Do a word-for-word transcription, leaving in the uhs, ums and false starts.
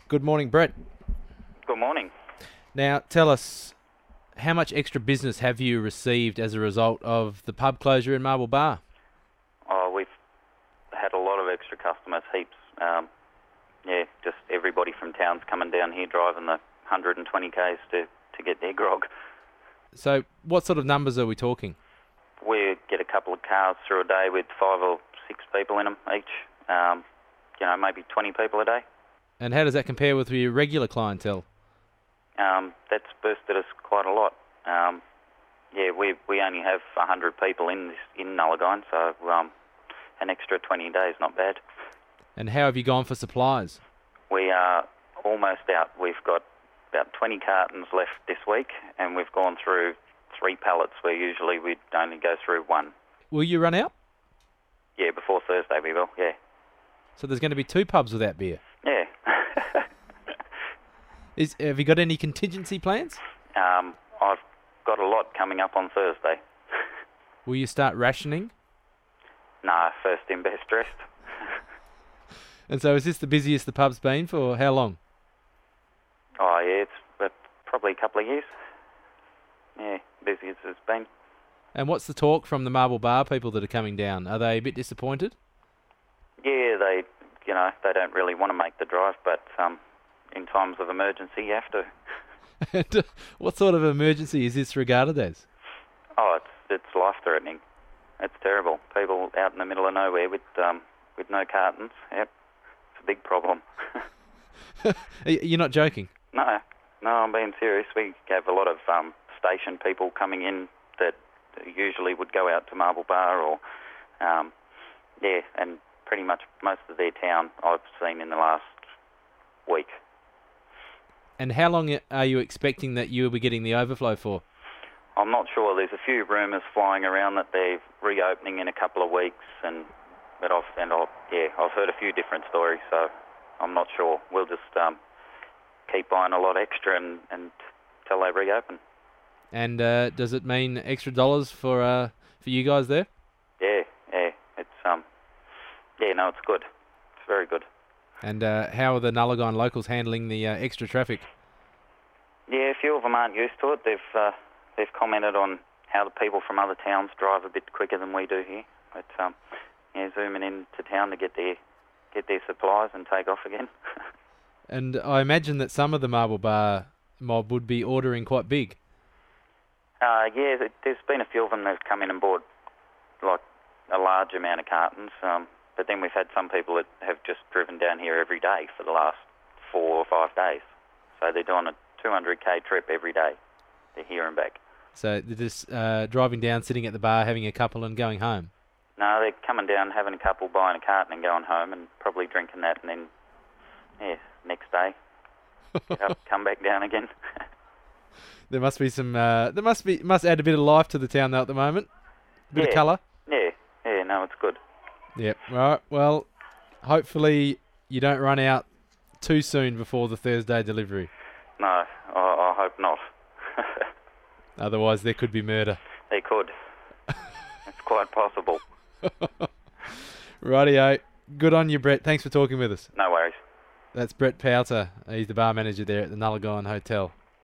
Good morning, Brett. Good morning. Now, tell us, how much extra business have you received as a result of the pub closure in Marble Bar? Oh, we've had a lot of extra customers, heaps. Um, yeah, just everybody from town's coming down here driving the one hundred twenty kays to, to get their grog. So, what sort of numbers are we talking? We get a couple of cars through a day with five or six people in them each. Um, you know, maybe twenty people a day. And how does that compare with your regular clientele? Um, that's boosted us quite a lot. Um, yeah, we we only have one hundred people in this, in Nullagine, so um, an extra twenty a day is not bad. And how have you gone for supplies? We are almost out. We've got about twenty cartons left this week, and we've gone through three pallets where usually we'd only go through one. Will you run out? Yeah, before Thursday we will, yeah. So there's going to be two pubs without beer? Yeah. Is, have you got any contingency plans? um, I've got a lot coming up on Thursday. Will you start rationing? Nah, first in, best dressed. And so is this the busiest the pub's been for how long? Oh, yeah, it's uh, probably a couple of years. Yeah, busy as it's been. And what's the talk from the Marble Bar people that are coming down? Are they a bit disappointed? Yeah, they, you know, they don't really want to make the drive, but um, in times of emergency, you have to. And, uh, what sort of emergency is this regarded as? Oh, it's it's life-threatening. It's terrible. People out in the middle of nowhere with um, with no cartons. Yep, it's a big problem. You're not joking? No, no, I'm being serious. We have a lot of um, station people coming in that usually would go out to Marble Bar or, um, yeah, and pretty much most of their town I've seen in the last week. And how long are you expecting that you'll be getting the overflow for? I'm not sure. There's a few rumours flying around that they're reopening in a couple of weeks, and but I've and I've, yeah, I've heard a few different stories, so I'm not sure. We'll just um, keep buying a lot extra and, and till they reopen. And uh, does it mean extra dollars for uh, for you guys there? Yeah, yeah. It's um, yeah, no, it's good. It's very good. And uh, how are the Nullagine locals handling the uh, extra traffic? Yeah, a few of them aren't used to it. They've uh, they've commented on how the people from other towns drive a bit quicker than we do here. But um, yeah, zooming into town to get their get their supplies and take off again. And I imagine that some of the Marble Bar mob would be ordering quite big. Uh, yeah, there's been a few of them that have come in and bought like a large amount of cartons. Um, but then we've had some people that have just driven down here every day for the last four or five days. So they're doing a two hundred k trip every day. They're here and back. So they're just uh, driving down, sitting at the bar, having a couple and going home? No, they're coming down, having a couple, buying a carton and going home and probably drinking that and then, yeah, next day, get up, come back down again. There must be some, uh, there must be, must add a bit of life to the town though at the moment. A bit yeah. of colour. Yeah, yeah, no, it's good. Yep, right, well, hopefully you don't run out too soon before the Thursday delivery. No, I, I hope not. Otherwise there could be murder. They could. It's quite possible. Rightio. Good on you, Brett. Thanks for talking with us. No worries. That's Brett Powter. He's the bar manager there at the Nullagine Hotel.